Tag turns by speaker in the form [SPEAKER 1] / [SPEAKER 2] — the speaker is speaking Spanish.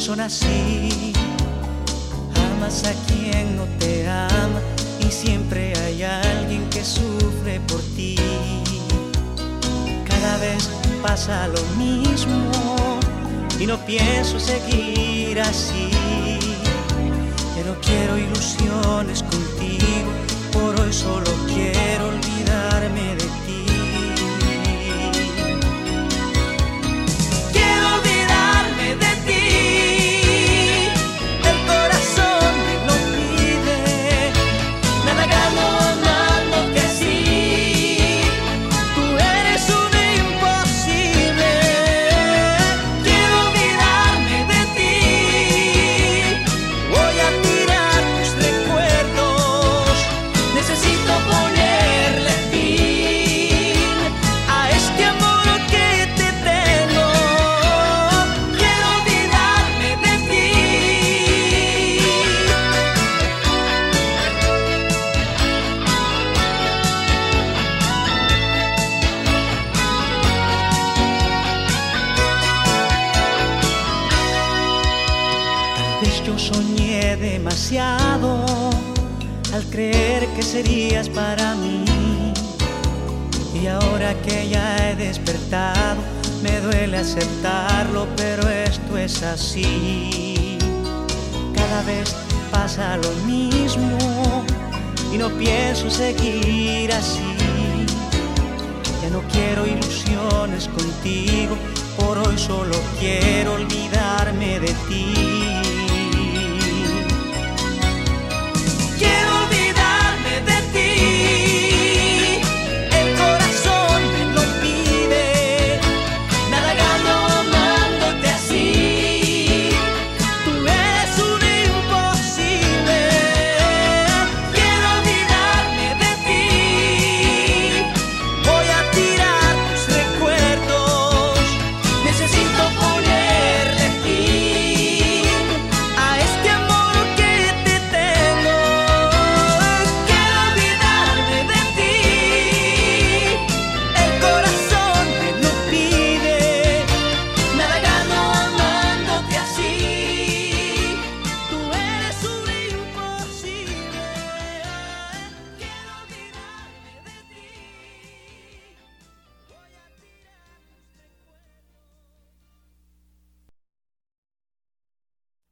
[SPEAKER 1] son así. Amas a quien no te ama y siempre hay alguien que sufre por ti. Cada vez pasa lo mismo y no pienso seguir así. Ya no quiero ilusiones contigo, por hoy solo quiero olvidarme de ti. Quiero olvidarme de ti, el corazón me lo pide, nada gano amando que sí, tú eres un imposible. Quiero olvidarme de ti, voy a tirar tus recuerdos, necesito ponerle fin a este amor que te tengo. Quiero olvidarme de ti. Tal vez yo soñé demasiado al creer que serías para mí, y ahora que ya he despertado me duele aceptarlo, pero esto es así. Cada vez pasa lo mismo y no pienso seguir así. Ya no quiero ilusiones contigo, por hoy solo quiero olvidarme de ti.